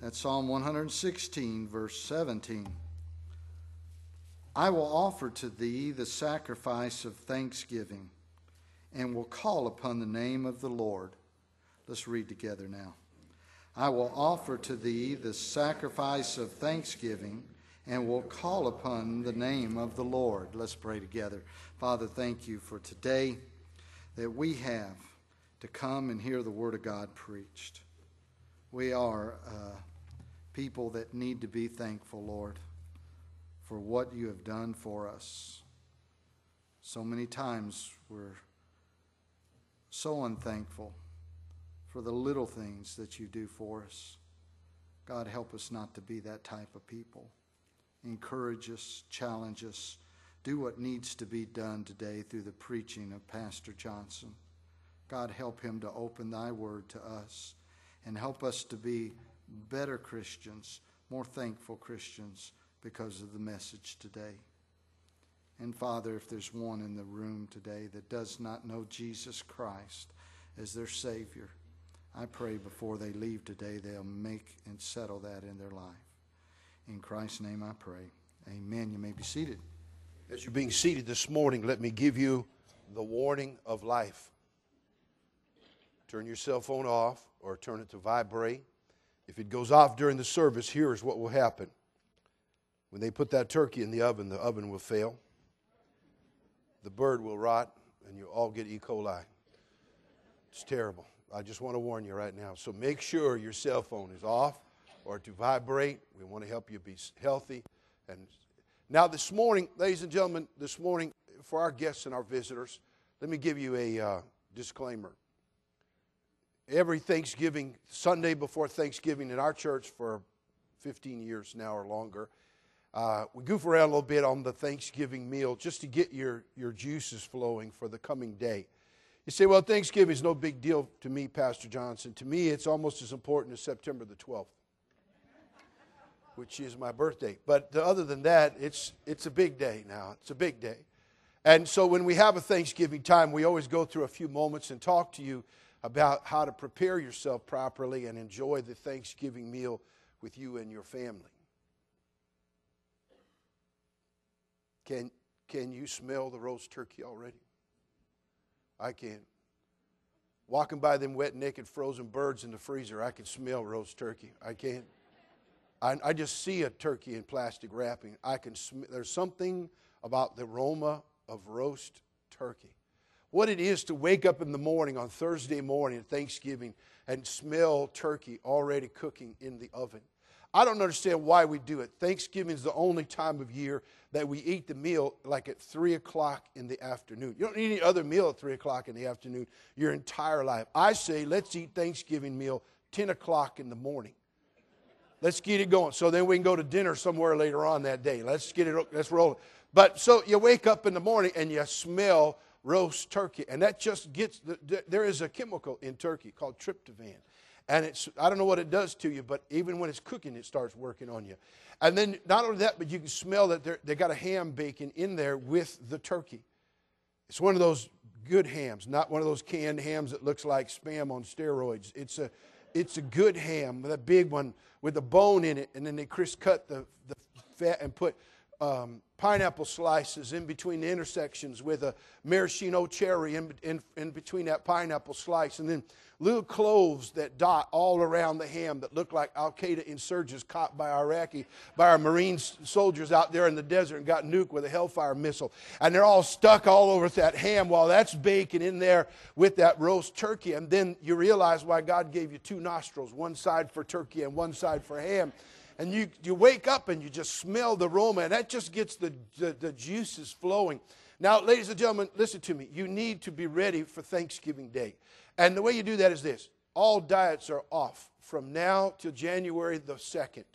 That's Psalm 116, verse 17. I will offer to thee the sacrifice of thanksgiving, and will call upon the name of the Lord. Let's read together now. I will offer to thee the sacrifice of thanksgiving, and will call upon the name of the Lord. Let's pray together. Father, thank you for today that we have to come and hear the Word of God preached. We are people that need to be thankful, Lord, for what you have done for us. So many times we're so unthankful for the little things that you do for us. God, help us not to be that type of people. Encourage us, challenge us, do what needs to be done today through the preaching of Pastor Johnson. God, help him to open thy word to us and help us to be better Christians, more thankful Christians because of the message today. And Father, if there's one in the room today that does not know Jesus Christ as their Savior, I pray before they leave today they'll make and settle that in their life. In Christ's name I pray. Amen. You may be seated. As you're being seated this morning, let me give you the warning of life. Turn your cell phone off or turn it to vibrate. If it goes off during the service, here's what will happen. When they put that turkey in the oven will fail. The bird will rot, and you'll all get E. coli. It's terrible. I just want to warn you right now. So make sure your cell phone is off or to vibrate. We want to help you be healthy. And now this morning, ladies and gentlemen, this morning, for our guests and our visitors, let me give you a disclaimer. Every Thanksgiving, Sunday before Thanksgiving in our church for 15 years now or longer, we goof around a little bit on the Thanksgiving meal just to get your juices flowing for the coming day. You say, well, Thanksgiving is no big deal to me, Pastor Johnson. To me, it's almost as important as September the 12th, which is my birthday. But other than that, it's a big day now. It's a big day. And so when we have a Thanksgiving time, we always go through a few moments and talk to you about how to prepare yourself properly and enjoy the Thanksgiving meal with you and your family. Can you smell the roast turkey already? I can. Walking by them wet, naked, frozen birds in the freezer, I can smell roast turkey. I can. I just see a turkey in plastic wrapping. There's something about the aroma of roast turkey. What it is to wake up in the morning on Thursday morning at Thanksgiving and smell turkey already cooking in the oven. I don't understand why we do it. Thanksgiving is the only time of year that we eat the meal like at 3 o'clock in the afternoon. You don't eat any other meal at 3 o'clock in the afternoon your entire life. I say let's eat Thanksgiving meal 10 o'clock in the morning. Let's get it going. So then we can go to dinner somewhere later on that day. Let's roll it. But so you wake up in the morning and you smell roast turkey. And that just gets, there is a chemical in turkey called tryptophan. And I don't know what it does to you, but even when it's cooking, it starts working on you. And then not only that, but you can smell that they got a ham bacon in there with the turkey. It's one of those good hams, not one of those canned hams that looks like Spam on steroids. It's a good ham, the big one with a bone in it, and then they cut the fat and put pineapple slices in between the intersections with a maraschino cherry in between that pineapple slice, and then little cloves that dot all around the ham that look like Al-Qaeda insurgents caught by our Marine soldiers out there in the desert and got nuked with a Hellfire missile. And they're all stuck all over that ham while that's baking in there with that roast turkey. And then you realize why God gave you two nostrils, one side for turkey and one side for ham. And you wake up and you just smell the aroma, and that just gets the juices flowing. Now, ladies and gentlemen, listen to me. You need to be ready for Thanksgiving Day. And the way you do that is this. All diets are off from now till January the 2nd.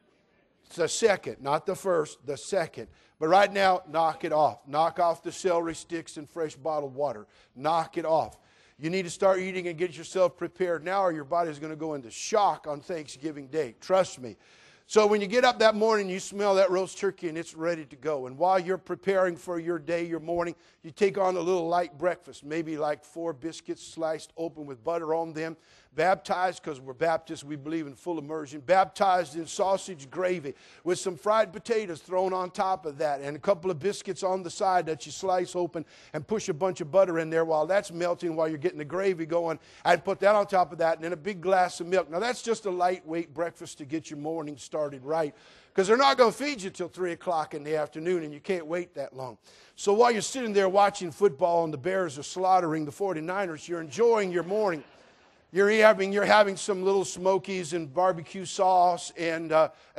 It's the 2nd, not the 1st, the 2nd. But right now, knock it off. Knock off the celery sticks and fresh bottled water. Knock it off. You need to start eating and get yourself prepared now, or your body is going to go into shock on Thanksgiving Day. Trust me. So when you get up that morning, you smell that roast turkey and it's ready to go. And while you're preparing for your day, your morning, you take on a little light breakfast, maybe like 4 biscuits sliced open with butter on them, baptized, because we're Baptists, we believe in full immersion, baptized in sausage gravy with some fried potatoes thrown on top of that and a couple of biscuits on the side that you slice open and push a bunch of butter in there while that's melting, while you're getting the gravy going. I'd put that on top of that, and then a big glass of milk. Now, that's just a lightweight breakfast to get your morning started right, because they're not going to feed you till 3 o'clock in the afternoon, and you can't wait that long. So while you're sitting there watching football and the Bears are slaughtering the 49ers, you're enjoying your morning. You're having some little Smokies and barbecue sauce and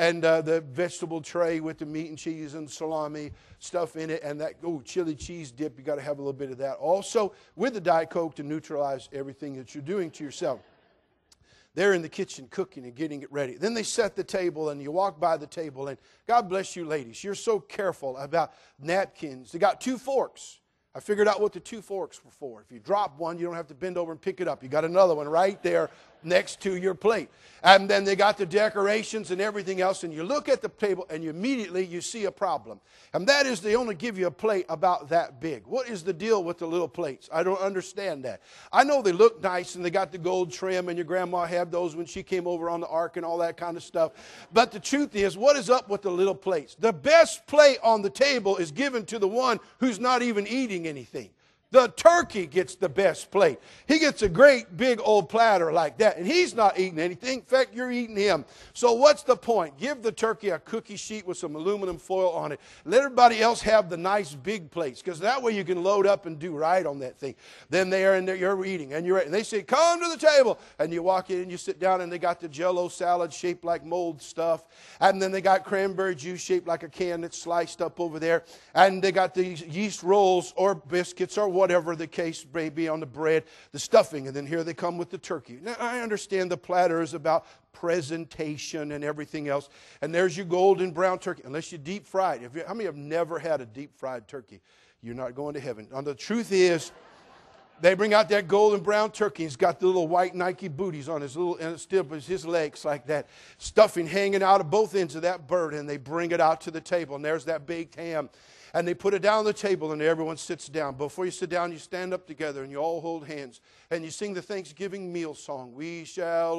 the vegetable tray with the meat and cheese and salami stuff in it, and that chili cheese dip. You got to have a little bit of that also with the Diet Coke to neutralize everything that you're doing to yourself. They're in the kitchen cooking and getting it ready. Then they set the table, and you walk by the table, and God bless you, ladies. You're so careful about napkins. They got 2 forks. I figured out what the 2 forks were for. If you drop one, you don't have to bend over and pick it up. You got another one right there next to your plate. And then they got the decorations and everything else, and you look at the table, and immediately you see a problem. And that is, they only give you a plate about that big. What is the deal with the little plates? I don't understand that. I know they look nice, and they got the gold trim, and your grandma had those when she came over on the ark and all that kind of stuff. But the truth is, what is up with the little plates? The best plate on the table is given to the one who's not even eating anything. The turkey gets the best plate. He gets a great big old platter like that, and he's not eating anything. In fact, you're eating him. So what's the point? Give the turkey a cookie sheet with some aluminum foil on it. Let everybody else have the nice big plates, because that way you can load up and do right on that thing. Then they are in there, you're eating, and they say, come to the table. And you walk in and you sit down, and they got the Jell-O salad shaped like mold stuff. And then they got cranberry juice shaped like a can that's sliced up over there. And they got these yeast rolls or biscuits or whatever the case may be on the bread, the stuffing, and then here they come with the turkey. Now, I understand the platter is about presentation and everything else, and there's your golden brown turkey, unless you deep fried. How many have never had a deep fried turkey? You're not going to heaven. Now, the truth is, they bring out that golden brown turkey. He's got the little white Nike booties on his little, and still his legs like that. Stuffing hanging out of both ends of that bird, and they bring it out to the table, and there's that baked ham. And they put it down on the table, and everyone sits down. Before you sit down, you stand up together, and you all hold hands. And you sing the Thanksgiving meal song. We shall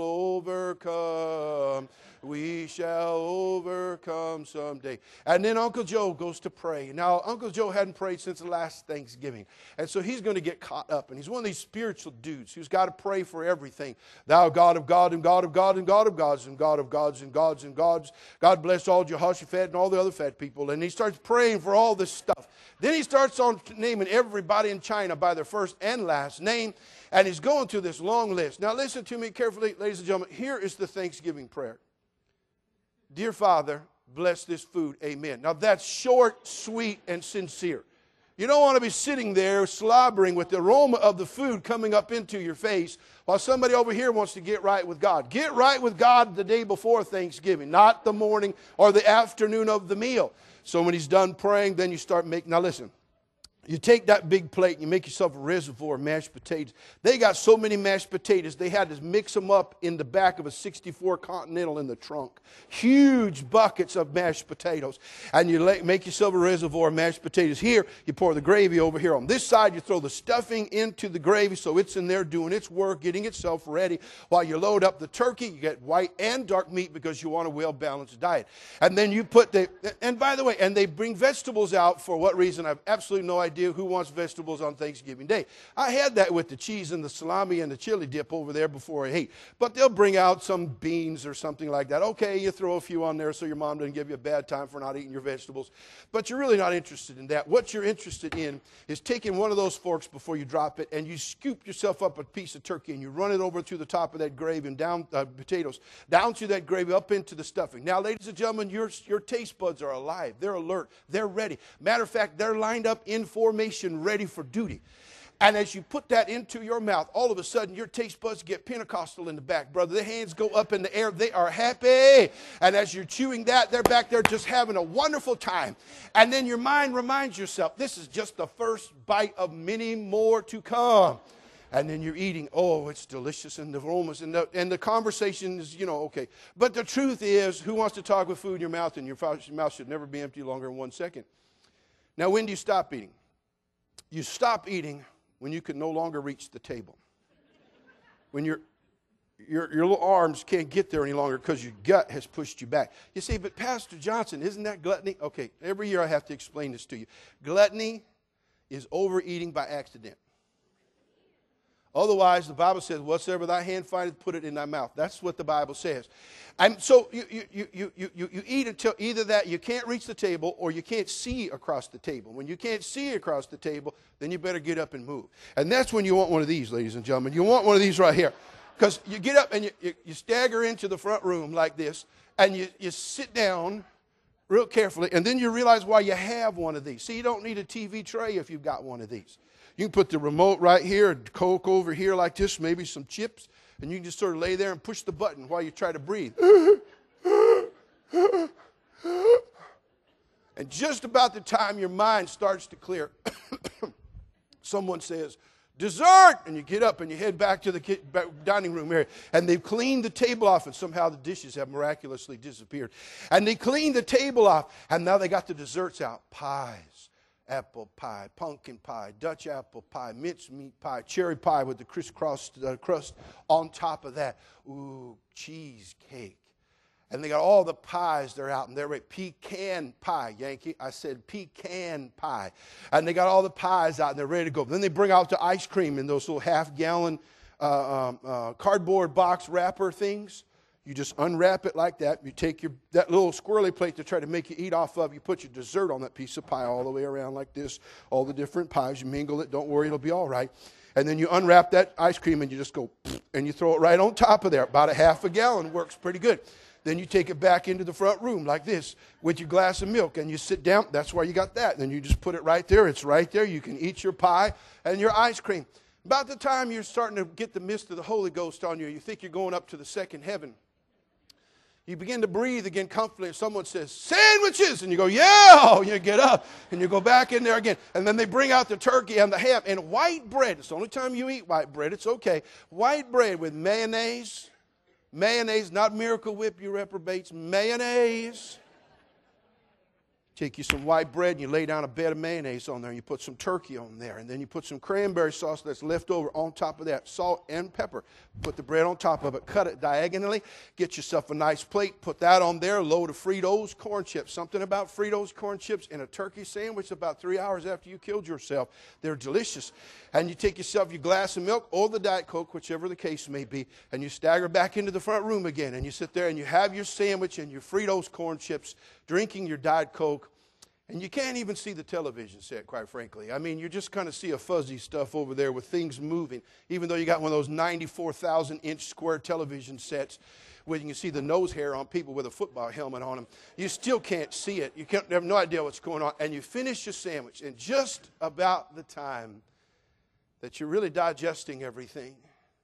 overcome. We shall overcome someday. And then Uncle Joe goes to pray. Now, Uncle Joe hadn't prayed since the last Thanksgiving. And so he's going to get caught up. And he's one of these spiritual dudes who's got to pray for everything. Thou God of God and God of God and God of gods and God of gods and gods and gods. God bless all Jehoshaphat and all the other fat people. And he starts praying for all this stuff. Then he starts on naming everybody in China by their first and last name. And he's going through this long list. Now listen to me carefully, ladies and gentlemen. Here is the Thanksgiving prayer. Dear Father, bless this food. Amen. Now that's short, sweet, and sincere. You don't want to be sitting there slobbering with the aroma of the food coming up into your face while somebody over here wants to get right with God. Get right with God the day before Thanksgiving, not the morning or the afternoon of the meal. So when he's done praying, then you start making, now listen. You take that big plate and you make yourself a reservoir of mashed potatoes. They got so many mashed potatoes, they had to mix them up in the back of a 64 Continental in the trunk. Huge buckets of mashed potatoes. And you make yourself a reservoir of mashed potatoes. Here, you pour the gravy over here. On this side, you throw the stuffing into the gravy so it's in there doing its work, getting itself ready. While you load up the turkey, you get white and dark meat because you want a well-balanced diet. And then you put and by the way, and they bring vegetables out for what reason? I have absolutely no idea who wants vegetables on Thanksgiving Day. I had that with the cheese and the salami and the chili dip over there before I ate. But they'll bring out some beans or something like that. Okay, you throw a few on there so your mom doesn't give you a bad time for not eating your vegetables. But you're really not interested in that. What you're interested in is taking one of those forks before you drop it, and you scoop yourself up a piece of turkey, and you run it over to the top of that gravy and down potatoes, down through that gravy, up into the stuffing. Now, ladies and gentlemen, your taste buds are alive. They're alert. They're ready. Matter of fact, they're lined up in formation, ready for duty. And as you put that into your mouth, all of a sudden your taste buds get Pentecostal in the back, brother. Their hands go up in the air. They are happy. And as you're chewing that, they're back there just having a wonderful time. And then your mind reminds yourself, this is just the first bite of many more to come. And then you're eating, oh, it's delicious, and the aromas, and the conversation is, okay. But the truth is, who wants to talk with food in your mouth? And your mouth should never be empty longer than 1 second. Now, when do you stop eating? You stop eating when you can no longer reach the table. When you're your little arms can't get there any longer because your gut has pushed you back. You say, but Pastor Johnson, isn't that gluttony? Okay, every year I have to explain this to you. Gluttony is overeating by accident. Otherwise, the Bible says, whatsoever thy hand findeth, put it in thy mouth. That's what the Bible says. And so you eat until either that you can't reach the table or you can't see across the table. When you can't see across the table, then you better get up and move. And that's when you want one of these, ladies and gentlemen. You want one of these right here. Because you get up and you stagger into the front room like this, and you sit down real carefully, and then you realize why you have one of these. See, you don't need a TV tray if you've got one of these. You can put the remote right here, Coke over here like this, maybe some chips, and you can just sort of lay there and push the button while you try to breathe. And just about the time your mind starts to clear, someone says, dessert! And you get up and you head back to the dining room area. And they've cleaned the table off, and somehow the dishes have miraculously disappeared. And they cleaned the table off, and now they got the desserts out. Pies, apple pie, pumpkin pie, Dutch apple pie, mincemeat pie, cherry pie with the crisscross crust on top of that. Ooh, cheesecake. And they got all the pies, they're out, and they're ready. Pecan pie, Yankee. I said pecan pie. And they got all the pies out, and they're ready to go. Then they bring out the ice cream in those little half-gallon cardboard box wrapper things. You just unwrap it like that. You take that little squirrely plate to try to make you eat off of. You put your dessert on that piece of pie all the way around like this. All the different pies. You mingle it. Don't worry, it'll be all right. And then you unwrap that ice cream, and you just go, and you throw it right on top of there. About a half a gallon. Works pretty good. Then you take it back into the front room like this with your glass of milk, and you sit down. That's why you got that. And then you just put it right there. It's right there. You can eat your pie and your ice cream. About the time you're starting to get the mist of the Holy Ghost on you, you think you're going up to the second heaven. You begin to breathe again comfortably, and someone says, sandwiches! And you go, yeah! And you get up, and you go back in there again. And then they bring out the turkey and the ham and white bread. It's the only time you eat white bread. It's okay. White bread with mayonnaise. Mayonnaise, not Miracle Whip, you reprobates. Mayonnaise. Take you some white bread and you lay down a bed of mayonnaise on there, and you put some turkey on there, and then you put some cranberry sauce that's left over on top of that, salt and pepper. Put the bread on top of it, cut it diagonally, get yourself a nice plate, put that on there, a load of Fritos corn chips. Something about Fritos corn chips in a turkey sandwich about 3 hours after you killed yourself. They're delicious. And you take yourself your glass of milk or the Diet Coke, whichever the case may be, and you stagger back into the front room again, and you sit there and you have your sandwich and your Fritos corn chips, drinking your Diet Coke. And you can't even see the television set, quite frankly. I mean, you just kind of see a fuzzy stuff over there with things moving, even though you got one of those 94,000-inch square television sets where you can see the nose hair on people with a football helmet on them. You still can't see it. You have no idea what's going on. And you finish your sandwich, and just about the time that you're really digesting everything,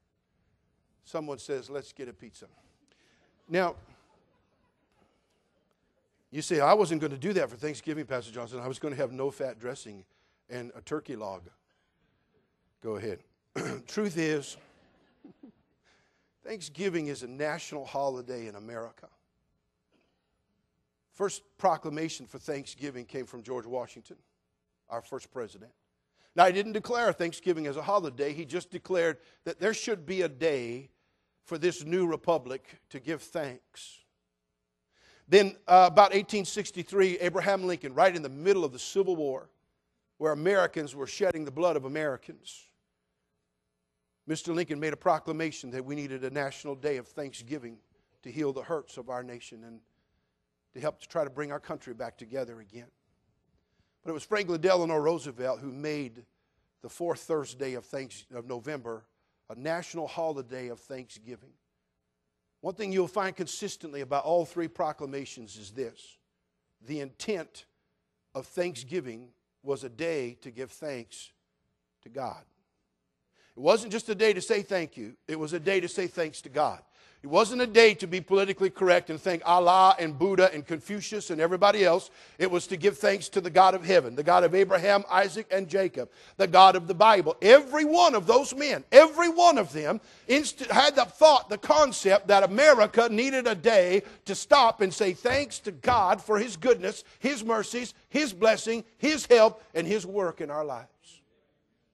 someone says, let's get a pizza. Now, you say, I wasn't going to do that for Thanksgiving, Pastor Johnson. I was going to have no-fat dressing and a turkey log. Go ahead. Truth is, Thanksgiving is a national holiday in America. First proclamation for Thanksgiving came from George Washington, our first president. Now, he didn't declare Thanksgiving as a holiday. He just declared that there should be a day for this new republic to give thanks. Then about 1863, Abraham Lincoln, right in the middle of the Civil War, where Americans were shedding the blood of Americans, Mr. Lincoln made a proclamation that we needed a national day of thanksgiving to heal the hurts of our nation and to help to try to bring our country back together again. But it was Franklin Delano Roosevelt who made the fourth Thursday of November a national holiday of thanksgiving. One thing you'll find consistently about all three proclamations is this: the intent of Thanksgiving was a day to give thanks to God. It wasn't just a day to say thank you. It was a day to say thanks to God. It wasn't a day to be politically correct and thank Allah and Buddha and Confucius and everybody else. It was to give thanks to the God of heaven, the God of Abraham, Isaac, and Jacob, the God of the Bible. Every one of those men, every one of them had the thought, the concept that America needed a day to stop and say thanks to God for His goodness, His mercies, His blessing, His help, and His work in our lives.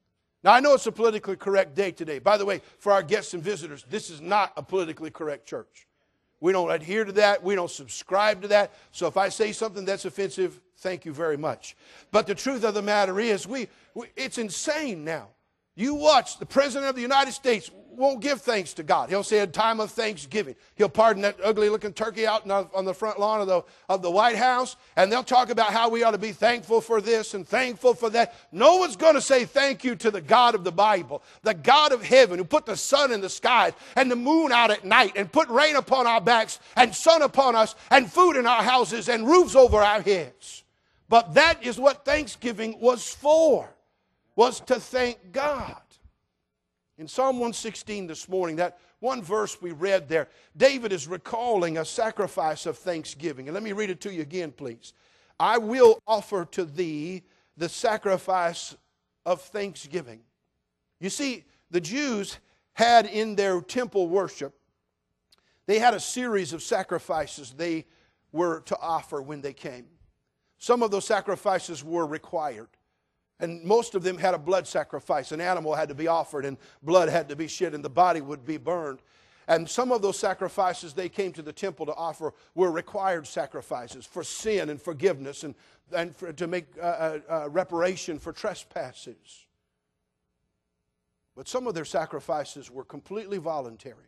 Now, I know it's a politically correct day today. By the way, for our guests and visitors, this is not a politically correct church. We don't adhere to that. We don't subscribe to that. So if I say something that's offensive, thank you very much. But the truth of the matter is, it's insane now. You watch, the President of the United States won't give thanks to God. He'll say a time of thanksgiving. He'll pardon that ugly-looking turkey out on the front lawn of the White House, and they'll talk about how we ought to be thankful for this and thankful for that. No one's going to say thank you to the God of the Bible, the God of heaven, who put the sun in the skies and the moon out at night and put rain upon our backs and sun upon us and food in our houses and roofs over our heads. But that is what Thanksgiving was for, was to thank God. In Psalm 116 this morning, that one verse we read there, David is recalling a sacrifice of thanksgiving. And let me read it to you again, please. I will offer to thee the sacrifice of thanksgiving. You see, the Jews had in their temple worship, they had a series of sacrifices they were to offer when they came. Some of those sacrifices were required. And most of them had a blood sacrifice. An animal had to be offered and blood had to be shed and the body would be burned. And some of those sacrifices they came to the temple to offer were required sacrifices for sin and forgiveness and to make reparation for trespasses. But some of their sacrifices were completely voluntary.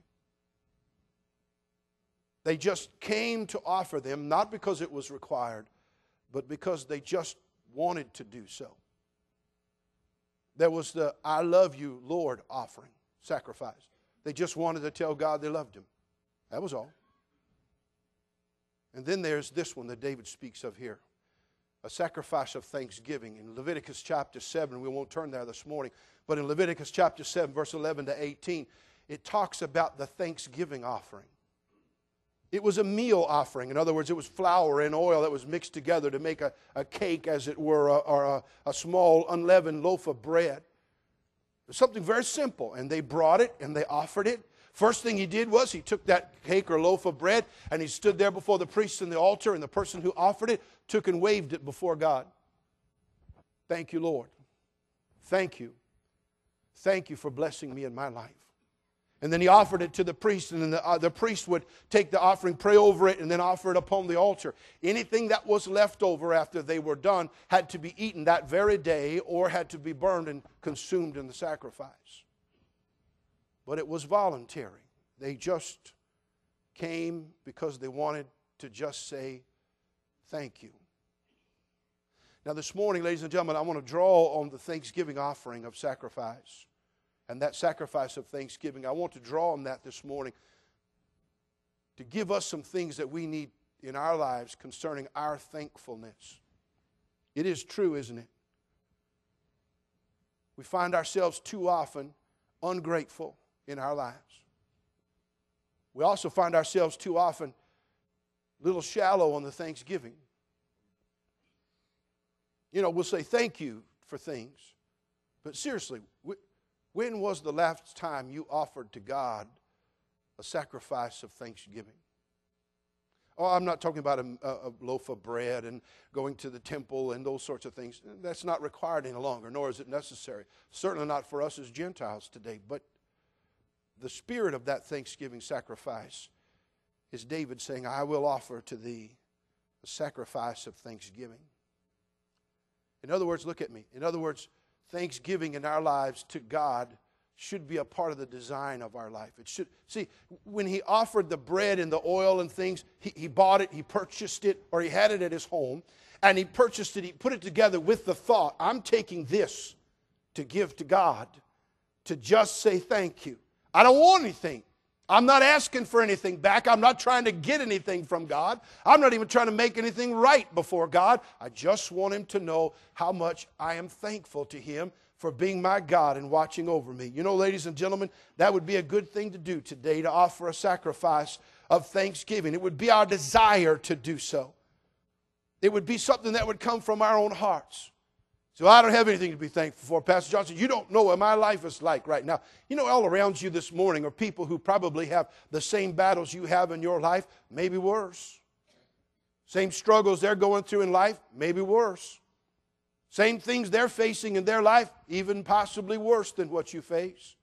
They just came to offer them, not because it was required, but because they just wanted to do so. There was the I love you, Lord offering, sacrifice. They just wanted to tell God they loved Him. That was all. And then there's this one that David speaks of here, a sacrifice of thanksgiving. In Leviticus chapter 7, we won't turn there this morning, but in Leviticus chapter 7, verse 11 to 18, it talks about the thanksgiving offering. It was a meal offering. In other words, it was flour and oil that was mixed together to make a cake, as it were, or a small unleavened loaf of bread. It was something very simple. And they brought it and they offered it. First thing he did was he took that cake or loaf of bread and he stood there before the priest in the altar, and the person who offered it took and waved it before God. Thank you, Lord. Thank you. Thank you for blessing me in my life. And then he offered it to the priest, and then the priest would take the offering, pray over it, and then offer it upon the altar. Anything that was left over after they were done had to be eaten that very day or had to be burned and consumed in the sacrifice. But it was voluntary. They just came because they wanted to just say thank you. Now this morning, ladies and gentlemen, I want to draw on the Thanksgiving offering of sacrifice. And that sacrifice of thanksgiving, I want to draw on that this morning to give us some things that we need in our lives concerning our thankfulness. It is true, isn't it? We find ourselves too often ungrateful in our lives. We also find ourselves too often a little shallow on the thanksgiving. You know, we'll say thank you for things, but seriously, when was the last time you offered to God a sacrifice of thanksgiving? Oh, I'm not talking about a loaf of bread and going to the temple and those sorts of things. That's not required any longer, nor is it necessary. Certainly not for us as Gentiles today. But the spirit of that thanksgiving sacrifice is David saying, I will offer to thee a sacrifice of thanksgiving. In other words, look at me. In other words, thanksgiving in our lives to God should be a part of the design of our life. It should. See, when he offered the bread and the oil and things, he bought it, he purchased it, or he had it at his home, and he purchased it, he put it together with the thought, I'm taking this to give to God, to just say thank you. I don't want anything. I'm not asking for anything back. I'm not trying to get anything from God. I'm not even trying to make anything right before God. I just want him to know how much I am thankful to him for being my God and watching over me. You know, ladies and gentlemen, that would be a good thing to do today, to offer a sacrifice of thanksgiving. It would be our desire to do so. It would be something that would come from our own hearts. So I don't have anything to be thankful for. Pastor Johnson, you don't know what my life is like right now. You know, all around you this morning are people who probably have the same battles you have in your life, maybe worse. Same struggles they're going through in life, maybe worse. Same things they're facing in their life, even possibly worse than what you face.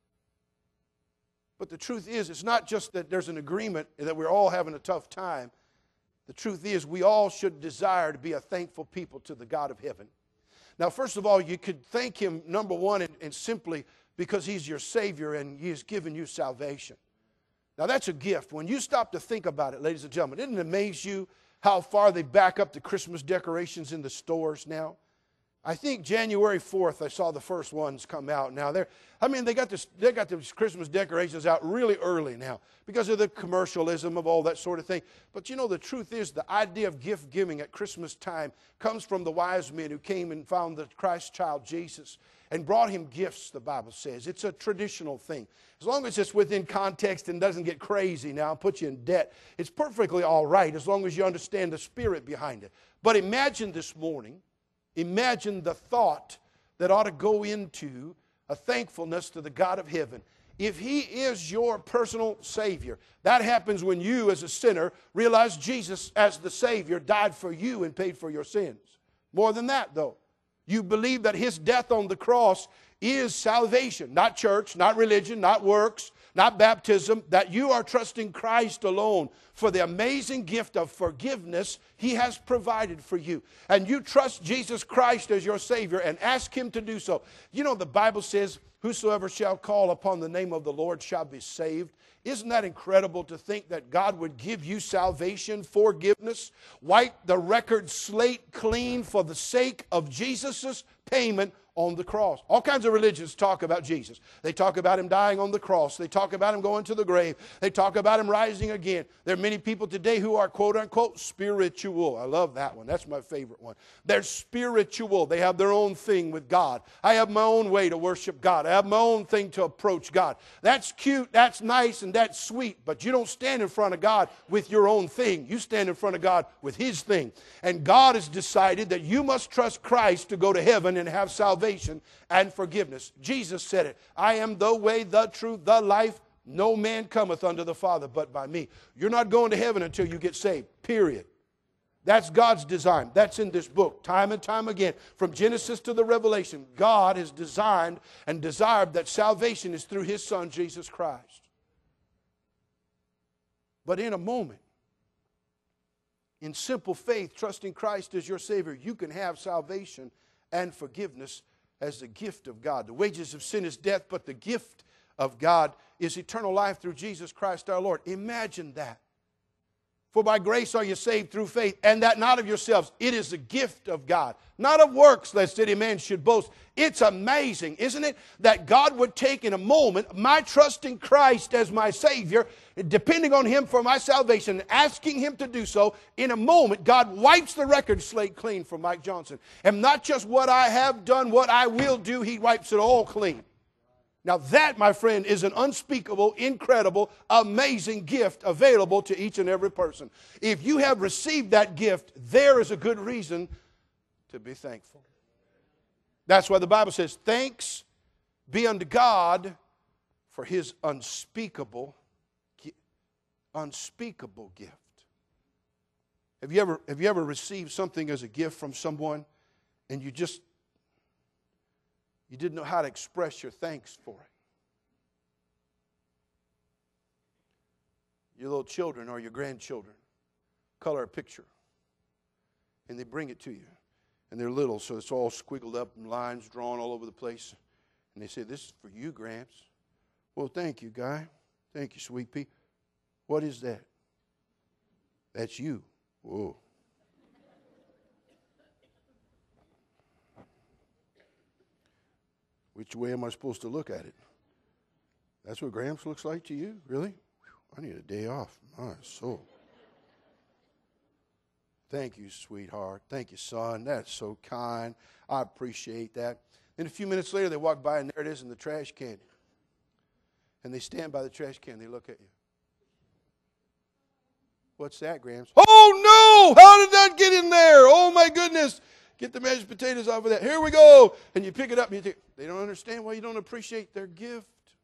But the truth is, it's not just that there's an agreement that we're all having a tough time. The truth is, we all should desire to be a thankful people to the God of heaven. Now, first of all, you could thank Him, number one, and simply because He's your Savior and He has given you salvation. Now, that's a gift. When you stop to think about it, ladies and gentlemen, doesn't it amaze you how far they back up the Christmas decorations in the stores now? I think January 4th, I saw the first ones come out. Now, they got these Christmas decorations out really early now because of the commercialism of all that sort of thing. But you know, the truth is, the idea of gift giving at Christmas time comes from the wise men who came and found the Christ child Jesus and brought Him gifts, the Bible says. It's a traditional thing. As long as it's within context and doesn't get crazy now and put you in debt, it's perfectly all right as long as you understand the spirit behind it. But imagine this morning, imagine the thought that ought to go into a thankfulness to the God of heaven. If He is your personal Savior, that happens when you as a sinner realize Jesus as the Savior died for you and paid for your sins. More than that, though, you believe that His death on the cross is salvation, not church, not religion, not works, not baptism, that you are trusting Christ alone for the amazing gift of forgiveness He has provided for you. And you trust Jesus Christ as your Savior and ask Him to do so. You know, the Bible says, whosoever shall call upon the name of the Lord shall be saved. Isn't that incredible to think that God would give you salvation, forgiveness, wipe the record slate clean for the sake of Jesus' payment on the cross? All kinds of religions talk about Jesus. They talk about Him dying on the cross. They talk about Him going to the grave. They talk about Him rising again. There are many people today who are quote unquote spiritual. I love that one. That's my favorite one. They're spiritual. They have their own thing with God. I have my own way to worship God. I have my own thing to approach God. That's cute, that's nice, and that's sweet, but you don't stand in front of God with your own thing. You stand in front of God with His thing. And God has decided that you must trust Christ to go to heaven and have salvation and forgiveness. Jesus said it. I am the way, the truth, the life. No man cometh unto the Father but by me. You're not going to heaven until you get saved, period. That's God's design. That's in this book, time and time again. From Genesis to the Revelation, God has designed and desired that salvation is through His Son, Jesus Christ. But in a moment, in simple faith, trusting Christ as your Savior, you can have salvation and forgiveness as the gift of God. The wages of sin is death, but the gift of God is eternal life through Jesus Christ our Lord. Imagine that. For by grace are you saved through faith, and that not of yourselves. It is a gift of God, not of works, lest any man should boast. It's amazing, isn't it, that God would take in a moment my trust in Christ as my Savior, depending on Him for my salvation, asking Him to do so. In a moment, God wipes the record slate clean for Mike Johnson. And not just what I have done, what I will do, He wipes it all clean. Now that, my friend, is an unspeakable, incredible, amazing gift available to each and every person. If you have received that gift, there is a good reason to be thankful. That's why the Bible says, thanks be unto God for His unspeakable gift. Have you ever received something as a gift from someone and you didn't know how to express your thanks for it? Your little children or your grandchildren color a picture and they bring it to you. And they're little, so it's all squiggled up and lines drawn all over the place. And they say, this is for you, Gramps. Well, thank you, Guy. Thank you, Sweet Pea. What is that? That's you. Whoa. Which way am I supposed to look at it? That's what Gramps looks like to you? Really? I need a day off. My soul. Thank you, sweetheart. Thank you, son. That's so kind. I appreciate that. Then a few minutes later, they walk by, and there it is in the trash can. And they stand by the trash can. They look at you. What's that, Gramps? Oh, no! How did that get in there? Oh, my goodness. Get the mashed potatoes off of that. Here we go. And you pick it up, and you think, they don't understand why you don't appreciate their gift.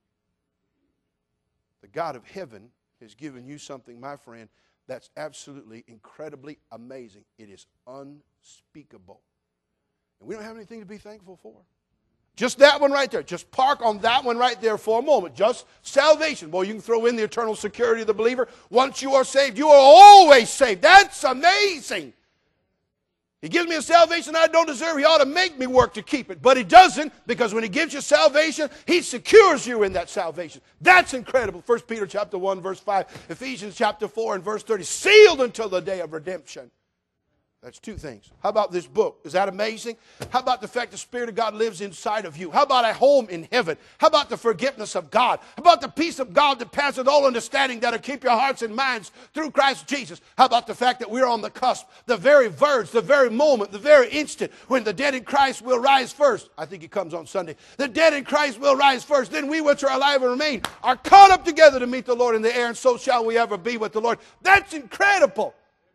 The God of heaven has given you something, my friend, that's absolutely incredibly amazing. It is unspeakable. And we don't have anything to be thankful for. Just that one right there. Just park on that one right there for a moment. Just salvation. Boy, you can throw in the eternal security of the believer. Once you are saved, you are always saved. That's amazing. He gives me a salvation I don't deserve. He ought to make me work to keep it. But he doesn't, because when he gives you salvation, he secures you in that salvation. That's incredible. 1 Peter chapter 1, verse 5. Ephesians chapter 4 and verse 30. Sealed until the day of redemption. That's two things. How about this book? Is that amazing? How about the fact the Spirit of God lives inside of you? How about a home in heaven? How about the forgiveness of God? How about the peace of God that passes all understanding that'll keep your hearts and minds through Christ Jesus? How about the fact that we're on the cusp, the very verge, the very moment, the very instant when the dead in Christ will rise first? I think it comes on Sunday. The dead in Christ will rise first. Then we which are alive and remain are caught up together to meet the Lord in the air, and so shall we ever be with the Lord. That's incredible.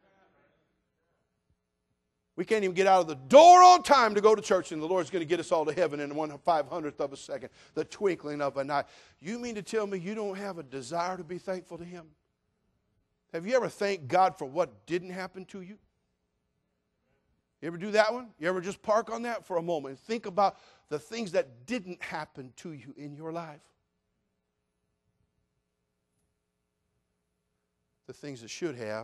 We can't even get out of the door on time to go to church, and the Lord's going to get us all to heaven in 1/500th of a second, the twinkling of an eye. You mean to tell me you don't have a desire to be thankful to Him? Have you ever thanked God for what didn't happen to you? You ever do that one? You ever just park on that for a moment and think about the things that didn't happen to you in your life? The things that should have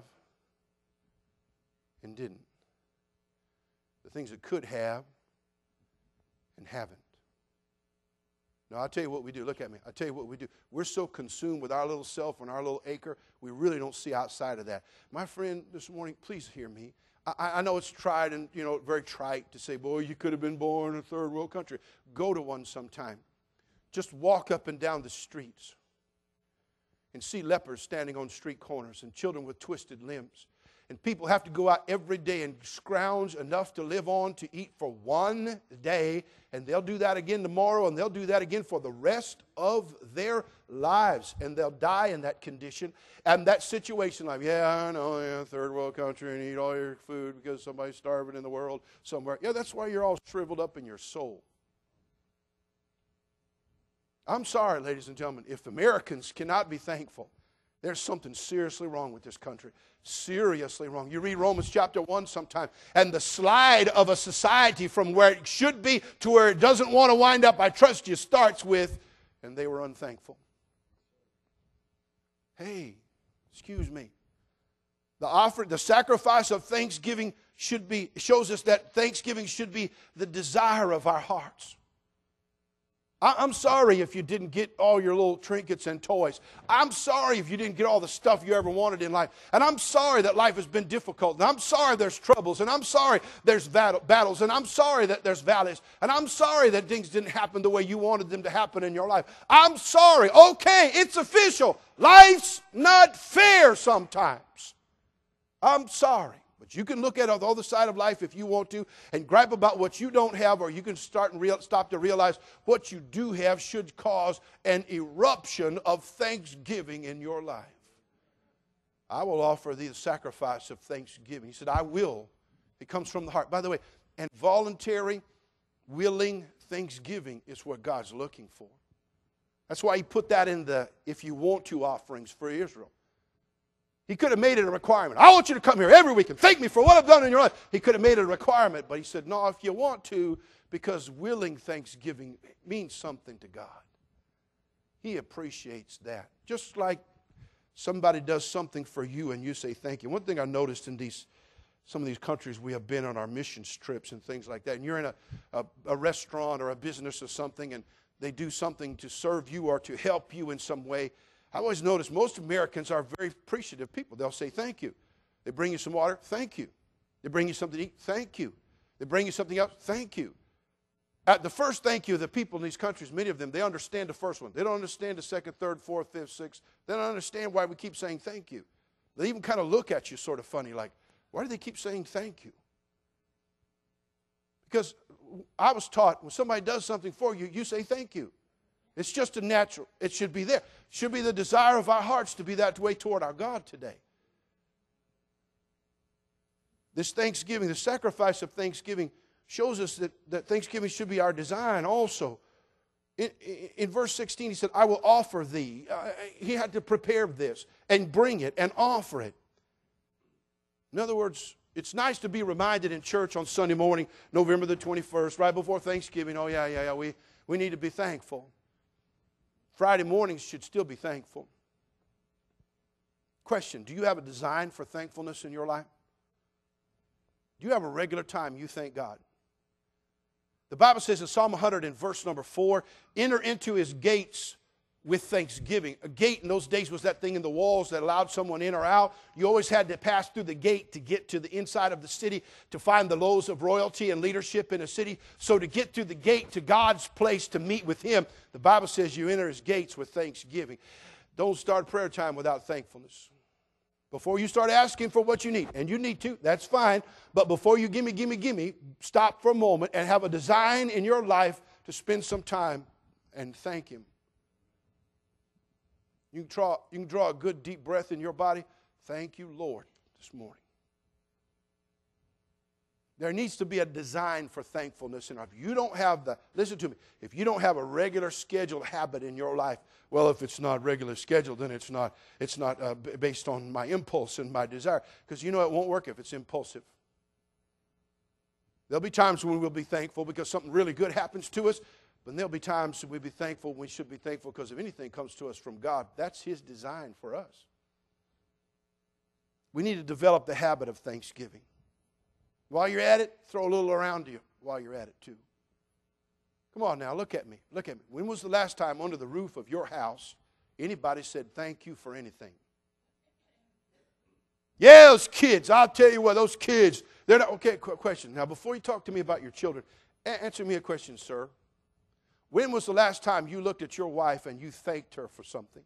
and didn't. The things that could have and haven't. Now, I'll tell you what we do. Look at me. I'll tell you what we do. We're so consumed with our little self and our little acre, we really don't see outside of that. My friend, this morning, please hear me. I know it's tried and, very trite to say, boy, you could have been born in a third world country. Go to one sometime. Just walk up and down the streets and see lepers standing on street corners and children with twisted limbs. And people have to go out every day and scrounge enough to live on to eat for one day. And they'll do that again tomorrow, and they'll do that again for the rest of their lives. And they'll die in that condition. And that situation, like, yeah, I know, third world country, and eat all your food because somebody's starving in the world somewhere. Yeah, that's why you're all shriveled up in your soul. I'm sorry, ladies and gentlemen, if Americans cannot be thankful, there's something seriously wrong with this country. Seriously wrong. You read Romans chapter 1 sometime, and the slide of a society from where it should be to where it doesn't want to wind up, I trust you, starts with, and they were unthankful. Hey, excuse me. The sacrifice of thanksgiving shows us that thanksgiving should be the desire of our hearts. I'm sorry if you didn't get all your little trinkets and toys. I'm sorry if you didn't get all the stuff you ever wanted in life. And I'm sorry that life has been difficult. And I'm sorry there's troubles. And I'm sorry there's battles. And I'm sorry that there's valleys. And I'm sorry that things didn't happen the way you wanted them to happen in your life. I'm sorry. Okay, it's official. Life's not fair sometimes. I'm sorry. But you can look at the other side of life if you want to and gripe about what you don't have, or you can stop to realize what you do have should cause an eruption of thanksgiving in your life. I will offer thee the sacrifice of thanksgiving. He said, I will. It comes from the heart. By the way, and voluntary, willing thanksgiving is what God's looking for. That's why He put that in the if you want to offerings for Israel. He could have made it a requirement. I want you to come here every week and thank me for what I've done in your life. He could have made it a requirement, but He said, no, if you want to, because willing thanksgiving means something to God. He appreciates that. Just like somebody does something for you and you say thank you. One thing I noticed in some of these countries we have been on our missions trips and things like that, and you're in a restaurant or a business or something, and they do something to serve you or to help you in some way, I always notice most Americans are very appreciative people. They'll say thank you. They bring you some water, thank you. They bring you something to eat, thank you. They bring you something else, thank you. At the first thank you, the people in these countries, many of them, they understand the first one. They don't understand the second, third, fourth, fifth, sixth. They don't understand why we keep saying thank you. They even kind of look at you sort of funny, like, why do they keep saying thank you? Because I was taught when somebody does something for you, you say thank you. It's just a natural. It should be there. It should be the desire of our hearts to be that way toward our God today. This thanksgiving, the sacrifice of thanksgiving, shows us that thanksgiving should be our design also. In verse 16, he said, I will offer thee. He had to prepare this and bring it and offer it. In other words, It's nice to be reminded in church on Sunday morning, November the 21st, right before Thanksgiving. Oh, yeah, we need to be thankful. Friday mornings should still be thankful. Question, do you have a design for thankfulness in your life? Do you have a regular time you thank God? The Bible says in Psalm 100 in verse number 4, enter into his gates with thanksgiving. A gate in those days was that thing in the walls that allowed someone in or out. You always had to pass through the gate to get to the inside of the city to find the lows of royalty and leadership in a city. So to get through the gate to God's place to meet with him, the Bible says you enter his gates with thanksgiving. Don't start prayer time without thankfulness. Before you start asking for what you need, and you need to, that's fine, but before you gimme, stop for a moment and have a design in your life to spend some time and thank him. You can draw a good deep breath in your body. Thank you, Lord, this morning. There needs to be a design for thankfulness in life. You don't have listen to me, if you don't have a regular scheduled habit in your life, well, if it's not regular scheduled, then it's not based on my impulse and my desire. Because you know it won't work if it's impulsive. There'll be times when we'll be thankful because something really good happens to us, but there'll be times when we'll be thankful. We should be thankful because if anything comes to us from God, that's his design for us. We need to develop the habit of thanksgiving. While you're at it, throw a little around you while you're at it too. Come on now, look at me. Look at me. When was the last time under the roof of your house anybody said thank you for anything? Yeah, those kids. I'll tell you what, those kids, they're not. Okay, question. Now, before you talk to me about your children, answer me a question, sir. When was the last time you looked at your wife and you thanked her for something?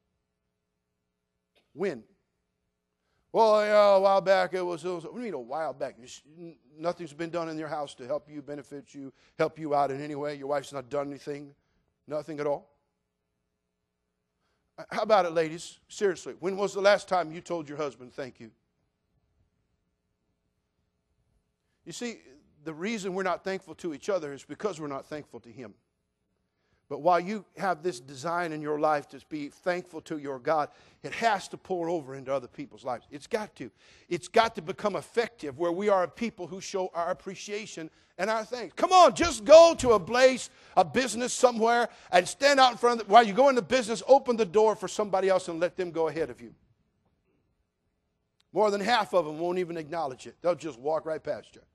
When? Well, yeah, a while back, what do you mean a while back? Nothing's been done in your house to help you, benefit you, help you out in any way? Your wife's not done anything? Nothing at all? How about it, ladies? Seriously, when was the last time you told your husband thank you? You see, the reason we're not thankful to each other is because we're not thankful to him. But while you have this design in your life to be thankful to your God, it has to pour over into other people's lives. It's got to. It's got to become effective where we are a people who show our appreciation and our thanks. Come on, just go to a place, a business somewhere, and stand out in front of while you go into business, open the door for somebody else and let them go ahead of you. More than half of them won't even acknowledge it. They'll just walk right past you.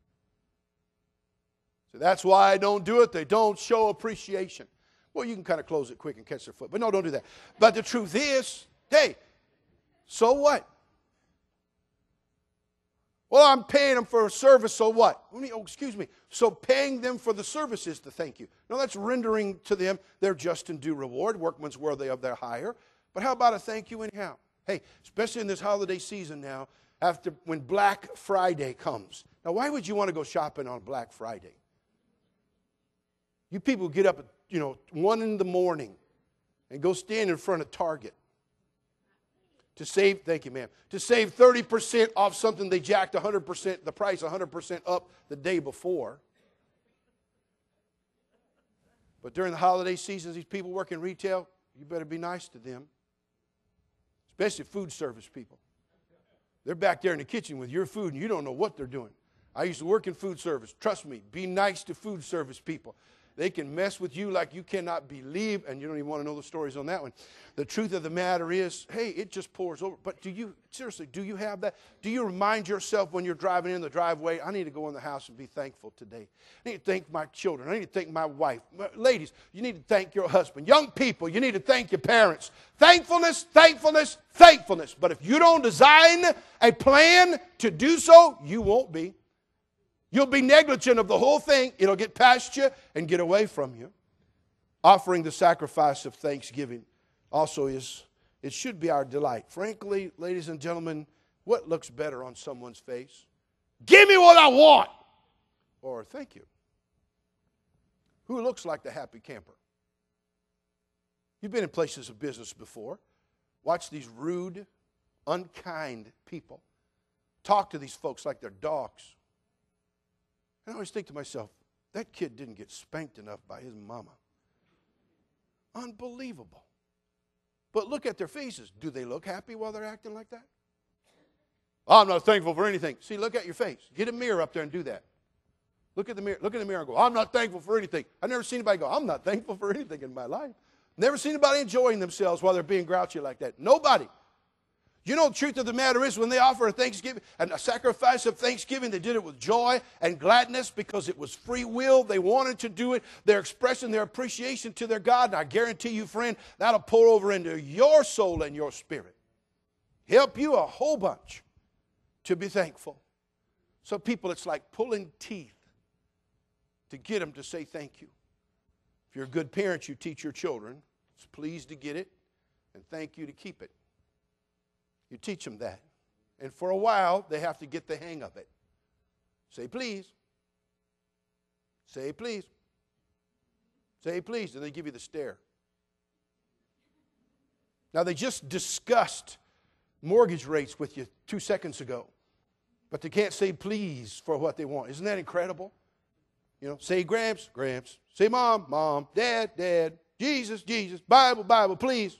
So that's why I don't do it. They don't show appreciation. Well, you can kind of close it quick and catch their foot. But no, don't do that. But the truth is, hey, so what? Well, I'm paying them for a service, so what? Excuse me. So paying them for the service is the thank you. No, that's rendering to them their just and due reward. Workman's worthy of their hire. But how about a thank you anyhow? Hey, especially in this holiday season now, when Black Friday comes. Now, why would you want to go shopping on Black Friday? You people get up at 1 in the morning and go stand in front of Target to save, thank you ma'am, to save 30% off something they jacked 100%, the price 100% up the day before. But during the holiday seasons, these people work in retail, you better be nice to them. Especially food service people. They're back there in the kitchen with your food and you don't know what they're doing. I used to work in food service. Trust me, be nice to food service people. They can mess with you like you cannot believe, and you don't even want to know the stories on that one. The truth of the matter is, hey, it just pours over. But do you have that? Do you remind yourself when you're driving in the driveway, I need to go in the house and be thankful today. I need to thank my children. I need to thank my wife. Ladies, you need to thank your husband. Young people, you need to thank your parents. Thankfulness, thankfulness, thankfulness. But if you don't design a plan to do so, you won't be. You'll be negligent of the whole thing. It'll get past you and get away from you. Offering the sacrifice of thanksgiving also it should be our delight. Frankly, ladies and gentlemen, what looks better on someone's face? Give me what I want. Or thank you. Who looks like the happy camper? You've been in places of business before. Watch these rude, unkind people talk to these folks like they're dogs. And I always think to myself, that kid didn't get spanked enough by his mama. Unbelievable. But look at their faces. Do they look happy while they're acting like that? Oh, I'm not thankful for anything. See, look at your face. Get a mirror up there and do that. Look at the mirror. Look in the mirror and go, I'm not thankful for anything. I've never seen anybody go, I'm not thankful for anything in my life. Never seen anybody enjoying themselves while they're being grouchy like that. Nobody. You know, the truth of the matter is when they offer a thanksgiving and a sacrifice of thanksgiving, they did it with joy and gladness because it was free will. They wanted to do it. They're expressing their appreciation to their God. And I guarantee you, friend, that'll pour over into your soul and your spirit. Help you a whole bunch to be thankful. Some people, it's like pulling teeth to get them to say thank you. If you're a good parent, you teach your children, it's pleased to get it and thank you to keep it. You teach them that. And for a while, they have to get the hang of it. Say please. Say please. Say please. And they give you the stare. Now, they just discussed mortgage rates with you 2 seconds ago. But they can't say please for what they want. Isn't that incredible? You know, say Gramps, Gramps. Say Mom, Mom. Dad, Dad. Jesus, Jesus. Bible, Bible, please.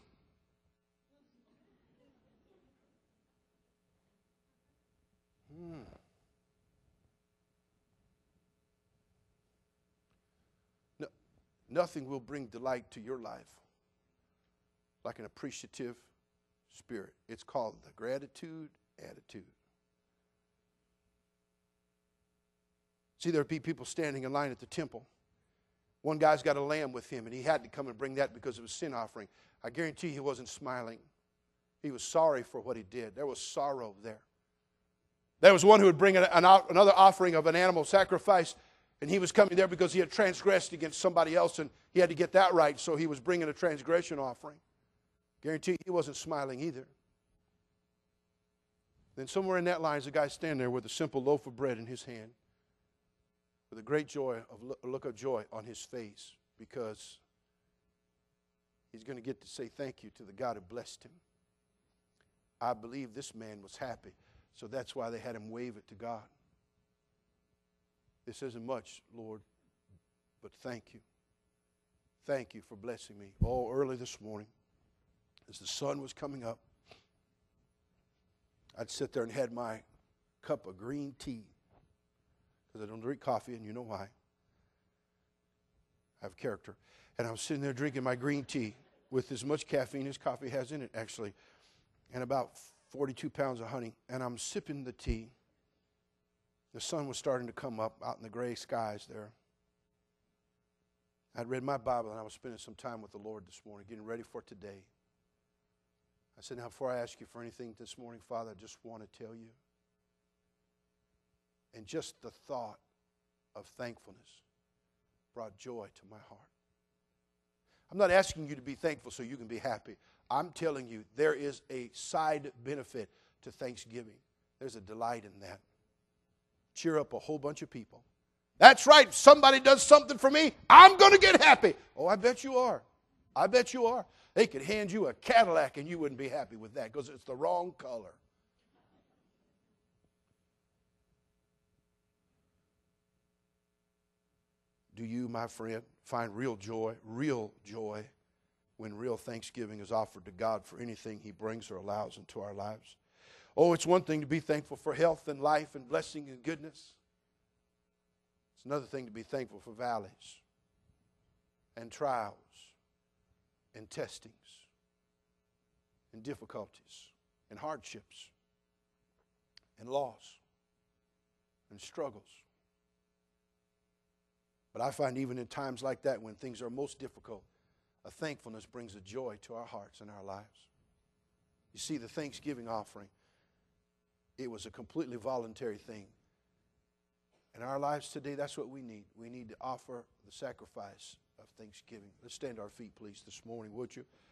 No, nothing will bring delight to your life like an appreciative spirit. It's called the gratitude attitude. See, there be people standing in line at the temple. One guy's got a lamb with him, and he had to come and bring that because it was sin offering. I guarantee he wasn't smiling. He was sorry for what he did. There was sorrow there. There was one who would bring another offering of an animal sacrifice, and he was coming there because he had transgressed against somebody else, and he had to get that right, so he was bringing a transgression offering. Guarantee he wasn't smiling either. Then somewhere in that line is a guy standing there with a simple loaf of bread in his hand, with a great look of joy on his face, because he's going to get to say thank you to the God who blessed him. I believe this man was happy, so that's why they had him wave it to God. This isn't much, Lord, but thank you. Thank you for blessing me. Oh, early this morning, as the sun was coming up, I'd sit there and had my cup of green tea, because I don't drink coffee, and you know why. I have character. And I was sitting there drinking my green tea with as much caffeine as coffee has in it, actually, and about 42 pounds of honey. And I'm sipping the tea. The sun was starting to come up out in the gray skies there. I'd read my Bible, and I was spending some time with the Lord this morning, getting ready for today. I said, now, before I ask you for anything this morning, Father, I just want to tell you. And just the thought of thankfulness brought joy to my heart. I'm not asking you to be thankful so you can be happy. I'm telling you, there is a side benefit to Thanksgiving. There's a delight in that. Cheer up a whole bunch of people. That's right. If somebody does something for me, I'm going to get happy. Oh, I bet you are. I bet you are. They could hand you a Cadillac and you wouldn't be happy with that because it's the wrong color. Do you, my friend, find real joy when real thanksgiving is offered to God for anything He brings or allows into our lives? Oh, it's one thing to be thankful for health and life and blessing and goodness. It's another thing to be thankful for valleys and trials and testings and difficulties and hardships and loss and struggles. But I find even in times like that, when things are most difficult, a thankfulness brings a joy to our hearts and our lives. You see, the Thanksgiving offering, it was a completely voluntary thing. In our lives today, that's what we need. We need to offer the sacrifice of thanksgiving. Let's stand to our feet, please, this morning, would you?